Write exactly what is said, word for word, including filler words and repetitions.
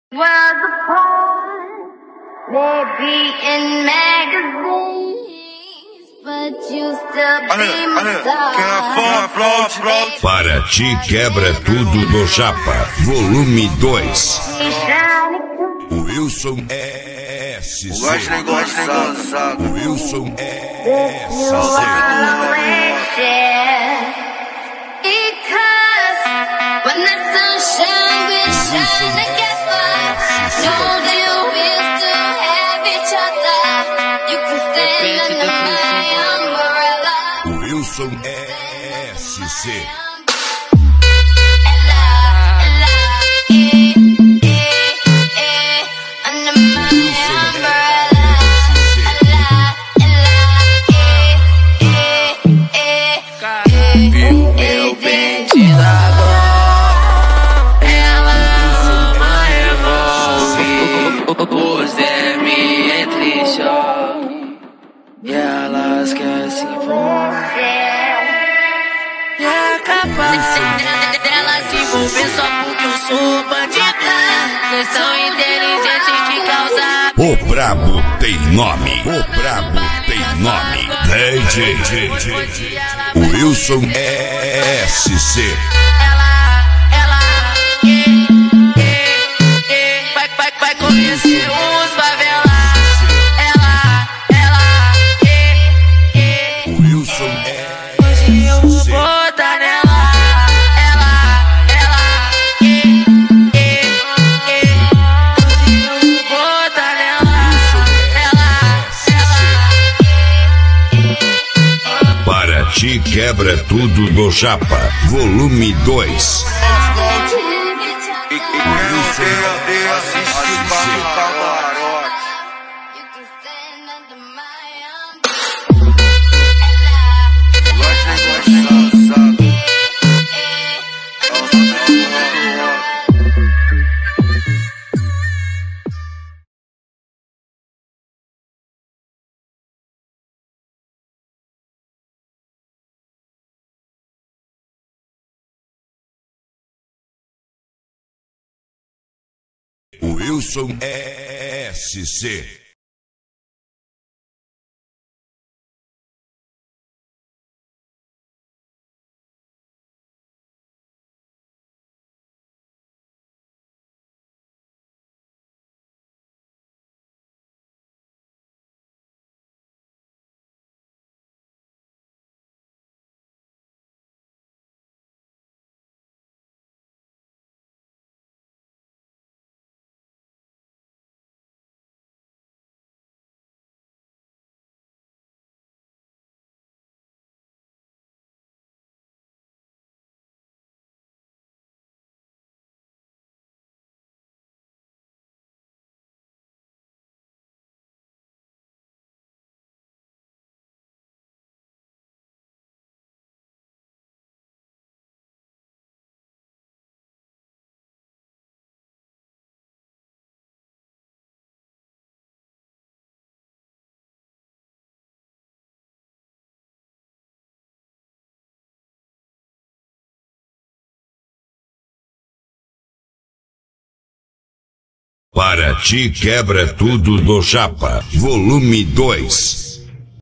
Was apart, maybe in magazines, but you still be my star. Paraty quebra tudo do Japa, volume dois. O Wilson é S C. O Wilson é S C. Because when the sun shines, we shine together. Don't you wish to have each other? You can stand under my umbrella. O Wilson é S C. Ela se envolver só porque eu sou bandida. Vocês são inteligentes de causar. O brabo tem nome. O brabo tem nome. D J O Wilson é S C. Ela, ela, yeah, yeah, yeah. Vai, vai, vai conhecer os favela. Ela, ela, yeah, yeah. O Wilson é Hoje eu vou botar nela. Paraty quebra tudo do Japa, volume dois. O Wilson é S C. Paraty quebra tudo do Japa, volume dois.